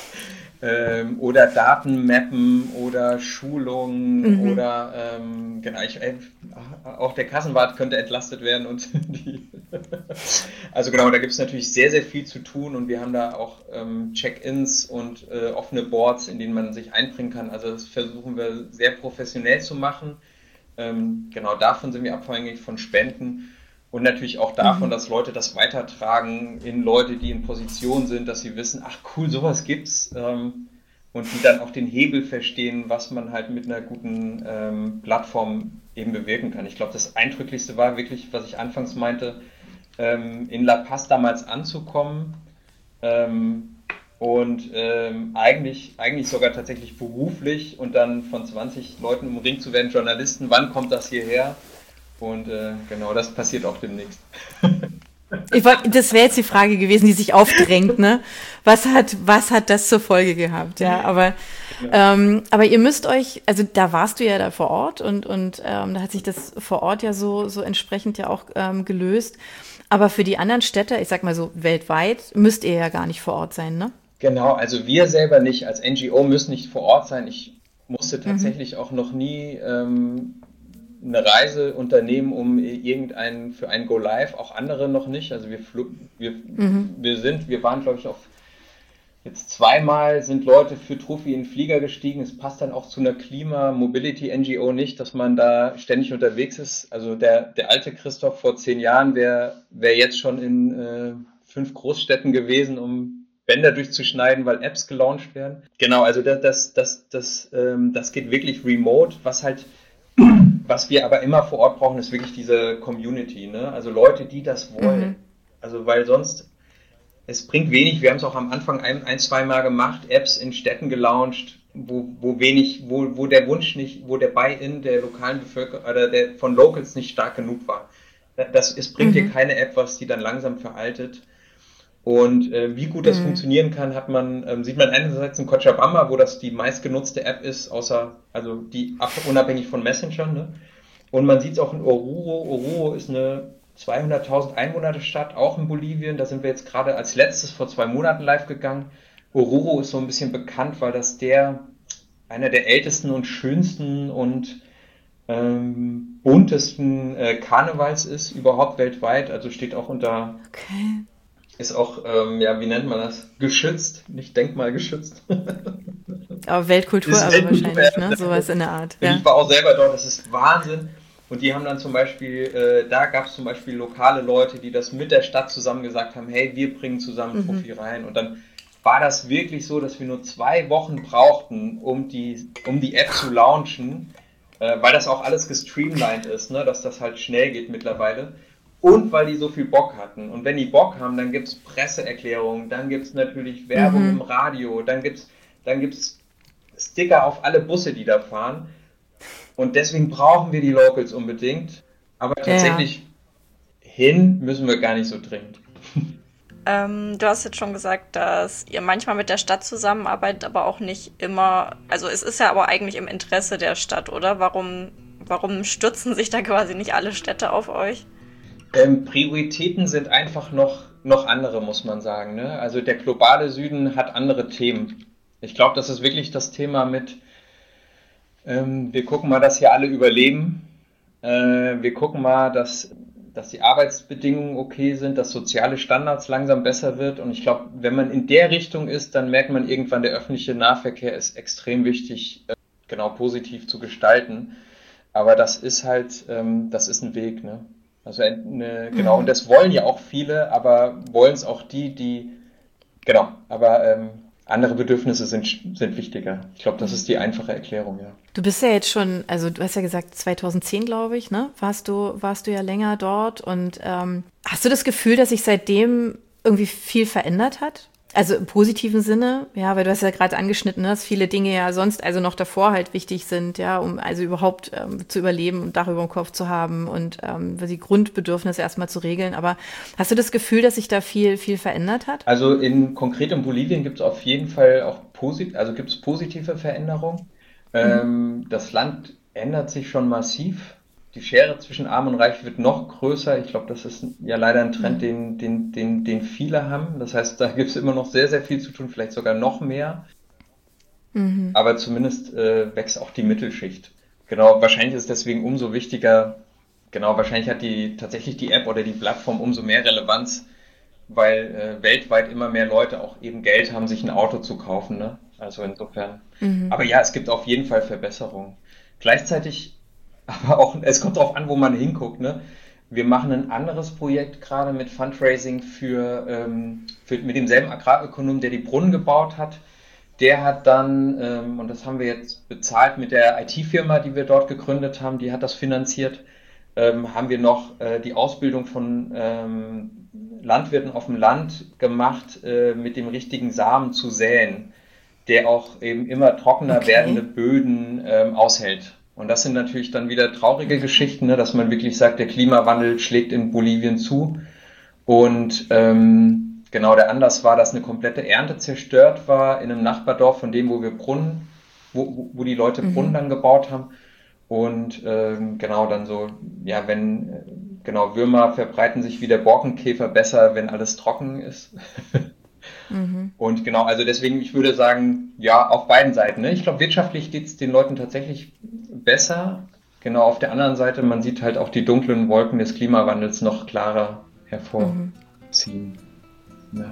Datenmappen oder Schulungen oder genau, auch der Kassenwart könnte entlastet werden und also genau, da gibt es natürlich sehr, sehr viel zu tun, und wir haben da auch Check-ins und offene Boards, in denen man sich einbringen kann. Also das versuchen wir sehr professionell zu machen. Genau, davon sind wir abhängig, von Spenden. Und natürlich auch davon, dass Leute das weitertragen in Leute, die in Position sind, dass sie wissen, ach cool, sowas gibt's, und die dann auch den Hebel verstehen, was man halt mit einer guten Plattform eben bewirken kann. Ich glaube, das Eindrücklichste war wirklich, was ich anfangs meinte, in La Paz damals anzukommen und eigentlich sogar tatsächlich beruflich und dann von 20 Leuten umringt zu werden, Journalisten, wann kommt das hierher? Und genau, das passiert auch demnächst. Das wäre jetzt die Frage gewesen, die sich aufdrängt, ne? Was hat das zur Folge gehabt? Ja, aber ihr müsst euch, also da warst du ja da vor Ort und da hat sich das vor Ort ja so entsprechend ja auch gelöst. Aber für die anderen Städte, ich sag mal so weltweit, müsst ihr ja gar nicht vor Ort sein, ne? Genau, also wir selber nicht, als NGO müssen nicht vor Ort sein. Ich musste tatsächlich auch noch nie eine Reise unternehmen, für ein Go Live, auch andere noch nicht. Also wir waren, glaube ich, jetzt zweimal sind Leute für Trophy in den Flieger gestiegen. Es passt dann auch zu einer Klima-Mobility-NGO nicht, dass man da ständig unterwegs ist. Also der alte Christoph vor 10 Jahren wäre jetzt schon in 5 Großstädten gewesen, um Bänder durchzuschneiden, weil Apps gelauncht werden. Genau, also das geht wirklich remote, was halt Was wir aber immer vor Ort brauchen, ist wirklich diese Community, ne? Also Leute, die das wollen. Also weil sonst, es bringt wenig, wir haben es auch am Anfang ein, zweimal gemacht, Apps in Städten gelauncht, wo der Wunsch nicht, wo der Buy-in der lokalen Bevölkerung oder von Locals nicht stark genug war. Es bringt dir keine App, was die dann langsam veraltet. Und wie gut das funktionieren kann, sieht man einerseits in Cochabamba, wo das die meistgenutzte App ist, also unabhängig von Messenger, ne? Und man sieht es auch in Oruro. Oruro ist eine 200.000 Einwohner-Stadt, auch in Bolivien. Da sind wir jetzt gerade als letztes vor 2 Monaten live gegangen. Oruro ist so ein bisschen bekannt, weil das einer der ältesten und schönsten und buntesten Karnevals ist überhaupt weltweit. Also steht auch ist auch, wie nennt man das? Geschützt, nicht denkmalgeschützt. Aber Weltkulturerbe wahrscheinlich, ne? Sowas in der Art. Ja. Ich war auch selber dort, das ist Wahnsinn. Und die haben dann zum Beispiel, da gab es zum Beispiel lokale Leute, die das mit der Stadt zusammen gesagt haben, hey, wir bringen zusammen Profi rein. Und dann war das wirklich so, dass wir nur 2 Wochen brauchten, um die App zu launchen, weil das auch alles gestreamlined ist, ne? Dass das halt schnell geht mittlerweile. Und weil die so viel Bock hatten. Und wenn die Bock haben, dann gibt's Presseerklärungen, dann gibt's natürlich Werbung im Radio, dann gibt's Sticker auf alle Busse, die da fahren. Und deswegen brauchen wir die Locals unbedingt. Aber tatsächlich hin müssen wir gar nicht so dringend. Du hast jetzt schon gesagt, dass ihr manchmal mit der Stadt zusammenarbeitet, aber auch nicht immer. Also es ist ja aber eigentlich im Interesse der Stadt, oder? Warum stürzen sich da quasi nicht alle Städte auf euch? Prioritäten sind einfach noch andere, muss man sagen, ne? Also der globale Süden hat andere Themen. Ich glaube, das ist wirklich das Thema mit, wir gucken mal, dass hier alle überleben. Wir gucken mal, dass die Arbeitsbedingungen okay sind, dass soziale Standards langsam besser wird. Und ich glaube, wenn man in der Richtung ist, dann merkt man irgendwann, der öffentliche Nahverkehr ist extrem wichtig, genau positiv zu gestalten. Aber das ist halt, das ist ein Weg, ne? Also genau, und das wollen ja auch viele, aber wollen es auch andere Bedürfnisse sind wichtiger. Ich glaube, das ist die einfache Erklärung, ja. Du bist ja jetzt schon, also du hast ja gesagt 2010, glaube ich, ne? Warst du ja länger dort und hast du das Gefühl, dass sich seitdem irgendwie viel verändert hat? Also im positiven Sinne, ja, weil du hast ja gerade angeschnitten, dass viele Dinge ja sonst, also noch davor halt wichtig sind, ja, um also überhaupt zu überleben und Dach über dem Kopf zu haben und die Grundbedürfnisse erstmal zu regeln. Aber hast du das Gefühl, dass sich da viel verändert hat? Also konkret in Bolivien gibt es auf jeden Fall auch positive Veränderungen. Das Land ändert sich schon massiv. Die Schere zwischen Arm und Reich wird noch größer. Ich glaube, das ist ja leider ein Trend, den viele haben. Das heißt, da gibt es immer noch sehr, sehr viel zu tun, vielleicht sogar noch mehr. Aber zumindest wächst auch die Mittelschicht. Genau, wahrscheinlich ist deswegen umso wichtiger, wahrscheinlich hat tatsächlich die App oder die Plattform umso mehr Relevanz, weil weltweit immer mehr Leute auch eben Geld haben, sich ein Auto zu kaufen, ne? Also insofern. Aber ja, es gibt auf jeden Fall Verbesserungen. Gleichzeitig aber auch, es kommt darauf an, wo man hinguckt, ne? Wir machen ein anderes Projekt gerade mit Fundraising mit demselben Agrarökonom, der die Brunnen gebaut hat. Der hat dann, und das haben wir jetzt bezahlt mit der IT-Firma, die wir dort gegründet haben, die hat das finanziert, haben wir noch die Ausbildung von Landwirten auf dem Land gemacht, mit dem richtigen Samen zu säen, der auch eben immer trockener werdende Böden aushält. Und das sind natürlich dann wieder traurige Geschichten, ne, dass man wirklich sagt, der Klimawandel schlägt in Bolivien zu. Und der Anlass war, dass eine komplette Ernte zerstört war in einem Nachbardorf von dem, wo wir wo die Leute Brunnen dann gebaut haben. Und dann so, ja, Würmer verbreiten sich wie der Borkenkäfer besser, wenn alles trocken ist. Und genau, also deswegen, ich würde sagen, ja, auf beiden Seiten. Ne? Ich glaube, wirtschaftlich geht es den Leuten tatsächlich besser. Genau, auf der anderen Seite, man sieht halt auch die dunklen Wolken des Klimawandels noch klarer hervorziehen. Ja.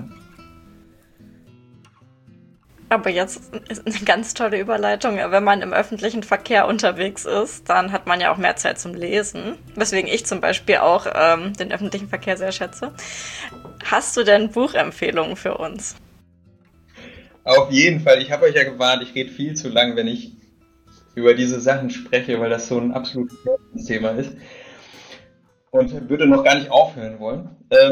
Aber jetzt ist eine ganz tolle Überleitung. Wenn man im öffentlichen Verkehr unterwegs ist, dann hat man ja auch mehr Zeit zum Lesen. Weswegen ich zum Beispiel auch den öffentlichen Verkehr sehr schätze. Hast du denn Buchempfehlungen für uns? Auf jeden Fall. Ich habe euch ja gewarnt, ich rede viel zu lang, wenn ich über diese Sachen spreche, weil das so ein absolutes Thema ist. Und würde noch gar nicht aufhören wollen.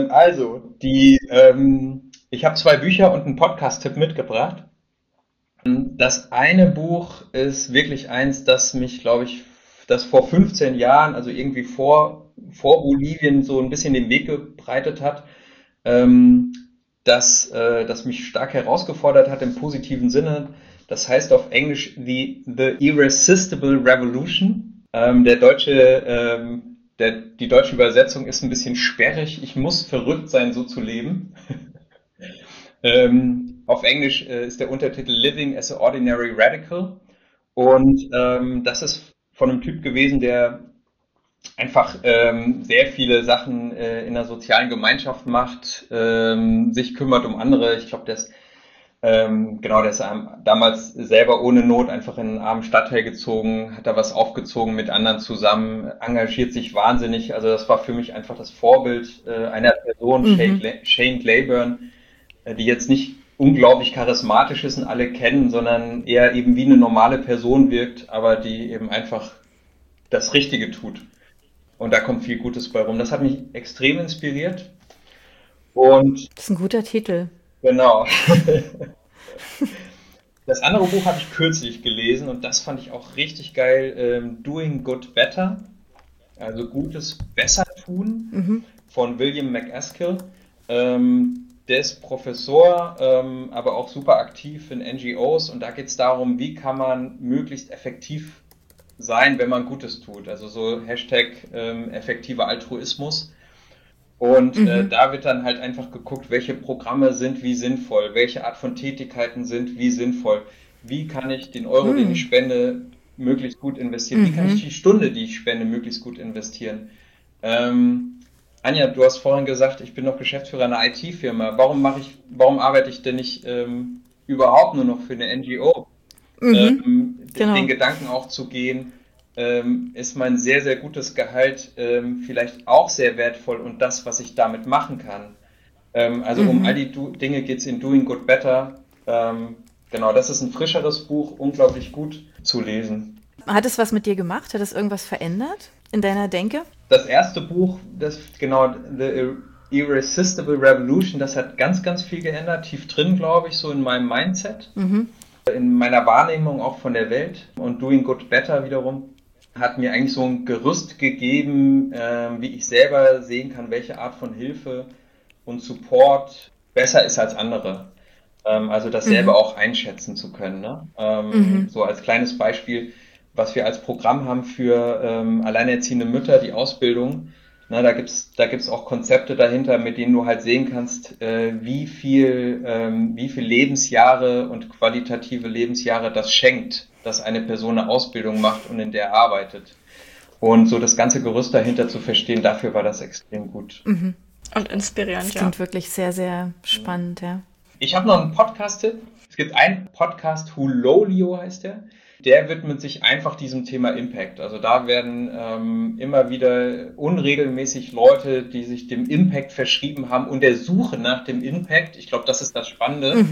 Ich habe 2 Bücher und einen Podcast-Tipp mitgebracht. Das eine Buch ist wirklich eins, das mich, glaube ich, das vor 15 Jahren, also irgendwie vor Bolivien so ein bisschen den Weg gebreitet hat, das mich stark herausgefordert hat im positiven Sinne. Das heißt auf Englisch The Irresistible Revolution. Die deutsche Übersetzung ist ein bisschen sperrig. Ich muss verrückt sein, so zu leben. Auf Englisch ist der Untertitel Living as an Ordinary Radical. Und das ist von einem Typ gewesen, der einfach sehr viele Sachen in der sozialen Gemeinschaft macht, sich kümmert um andere. Ich glaube, der ist damals selber ohne Not einfach in einen armen Stadtteil gezogen, hat da was aufgezogen mit anderen zusammen, engagiert sich wahnsinnig. Also das war für mich einfach das Vorbild einer Person, Shane Claiborne, die jetzt nicht unglaublich charismatisch ist und alle kennen, sondern eher eben wie eine normale Person wirkt, aber die eben einfach das Richtige tut. Und da kommt viel Gutes bei rum. Das hat mich extrem inspiriert. Und das ist ein guter Titel. Genau. Das andere Buch habe ich kürzlich gelesen und das fand ich auch richtig geil. Doing Good Better, also Gutes besser tun, von William McAskill. Der ist Professor, aber auch super aktiv in NGOs und da geht es darum, wie kann man möglichst effektiv sein, wenn man Gutes tut. Also so Hashtag effektiver Altruismus. Und da wird dann halt einfach geguckt, welche Programme sind wie sinnvoll, welche Art von Tätigkeiten sind wie sinnvoll. Wie kann ich den Euro, den ich spende, möglichst gut investieren? Wie kann ich die Stunde, die ich spende, möglichst gut investieren? Anja, du hast vorhin gesagt, ich bin noch Geschäftsführer einer IT-Firma. Warum arbeite ich denn nicht überhaupt nur noch für eine NGO? Genau. Den Gedanken auch zu gehen, ist mein sehr, sehr gutes Gehalt vielleicht auch sehr wertvoll und das, was ich damit machen kann. Um all die Dinge geht es in Doing Good Better. Genau, das ist ein frischeres Buch, unglaublich gut zu lesen. Hat es was mit dir gemacht? Hat es irgendwas verändert in deiner Denke? Das erste Buch, The Irresistible Revolution, das hat ganz, ganz viel geändert, tief drin, glaube ich, so in meinem Mindset, in meiner Wahrnehmung auch von der Welt. Und Doing Good Better wiederum hat mir eigentlich so ein Gerüst gegeben, wie ich selber sehen kann, welche Art von Hilfe und Support besser ist als andere. Also das selber auch einschätzen zu können. Ne? So als kleines Beispiel, was wir als Programm haben für alleinerziehende Mütter, die Ausbildung. Na, da gibt's auch Konzepte dahinter, mit denen du halt sehen kannst, wie viel Lebensjahre und qualitative Lebensjahre das schenkt, dass eine Person eine Ausbildung macht und in der arbeitet. Und so das ganze Gerüst dahinter zu verstehen, dafür war das extrem gut. Und inspirierend, das klingt wirklich sehr, sehr spannend, ja. Ich habe noch einen Podcast-Tipp. Es gibt einen Podcast, Hulolio heißt der. Der widmet sich einfach diesem Thema Impact. Also da werden immer wieder unregelmäßig Leute, die sich dem Impact verschrieben haben und der Suche nach dem Impact, ich glaube, das ist das Spannende,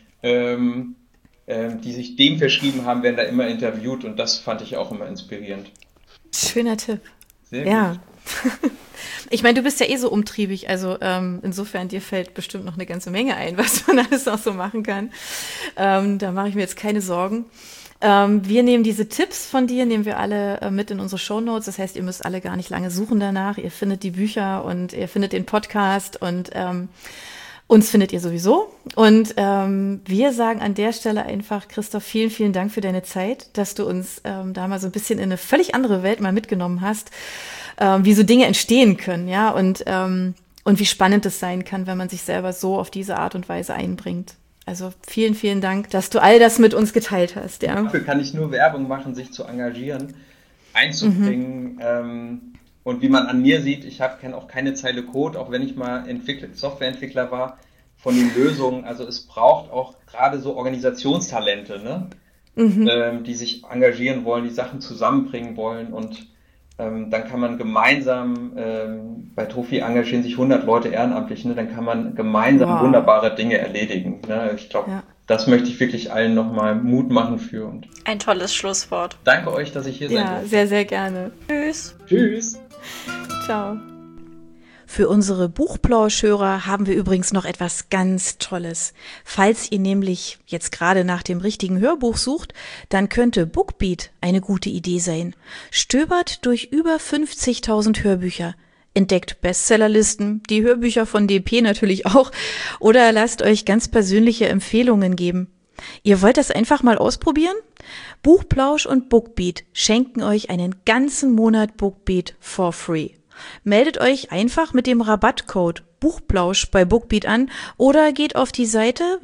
die sich dem verschrieben haben, werden da immer interviewt und das fand ich auch immer inspirierend. Schöner Tipp. Sehr gut. Ja. Ich meine, du bist ja eh so umtriebig, also insofern dir fällt bestimmt noch eine ganze Menge ein, was man alles auch so machen kann. Da mache ich mir jetzt keine Sorgen. Wir nehmen diese Tipps von dir, nehmen wir alle mit in unsere Shownotes. Das heißt, ihr müsst alle gar nicht lange suchen danach. Ihr findet die Bücher und ihr findet den Podcast und uns findet ihr sowieso. Und wir sagen an der Stelle einfach, Christoph, vielen, vielen Dank für deine Zeit, dass du uns da mal so ein bisschen in eine völlig andere Welt mal mitgenommen hast, wie so Dinge entstehen können, ja, und wie spannend es sein kann, wenn man sich selber so auf diese Art und Weise einbringt. Also vielen, vielen Dank, dass du all das mit uns geteilt hast. Ja. Dafür kann ich nur Werbung machen, sich zu engagieren, einzubringen. Und wie man an mir sieht, ich kenne auch keine Zeile Code, auch wenn ich mal Softwareentwickler war, von den Lösungen. Also es braucht auch gerade so Organisationstalente, ne? Die sich engagieren wollen, die Sachen zusammenbringen wollen und dann kann man gemeinsam, bei Trophy engagieren sich 100 Leute ehrenamtlich, ne? Dann kann man gemeinsam wunderbare Dinge erledigen. Ne? Ich glaube, das möchte ich wirklich allen nochmal Mut machen für. Und ein tolles Schlusswort. Danke euch, dass ich hier sein durfte. Ja, sehr, sehr gerne. Tschüss. Tschüss. Ciao. Für unsere Buchplauschhörer haben wir übrigens noch etwas ganz Tolles. Falls ihr nämlich jetzt gerade nach dem richtigen Hörbuch sucht, dann könnte Bookbeat eine gute Idee sein. Stöbert durch über 50.000 Hörbücher. Entdeckt Bestsellerlisten, die Hörbücher von DP natürlich auch, oder lasst euch ganz persönliche Empfehlungen geben. Ihr wollt das einfach mal ausprobieren? Buchplausch und Bookbeat schenken euch einen ganzen Monat Bookbeat for free. Meldet euch einfach mit dem Rabattcode Buchplausch bei Bookbeat an oder geht auf die Seite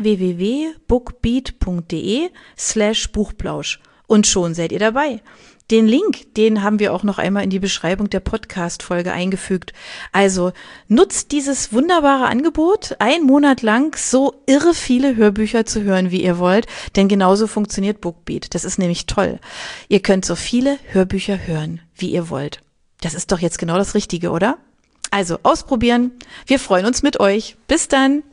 www.bookbeat.de/Buchplausch und schon seid ihr dabei. Den Link, den haben wir auch noch einmal in die Beschreibung der Podcast-Folge eingefügt. Also nutzt dieses wunderbare Angebot, 1 Monat lang so irre viele Hörbücher zu hören, wie ihr wollt, denn genauso funktioniert Bookbeat. Das ist nämlich toll. Ihr könnt so viele Hörbücher hören, wie ihr wollt. Das ist doch jetzt genau das Richtige, oder? Also ausprobieren. Wir freuen uns mit euch. Bis dann.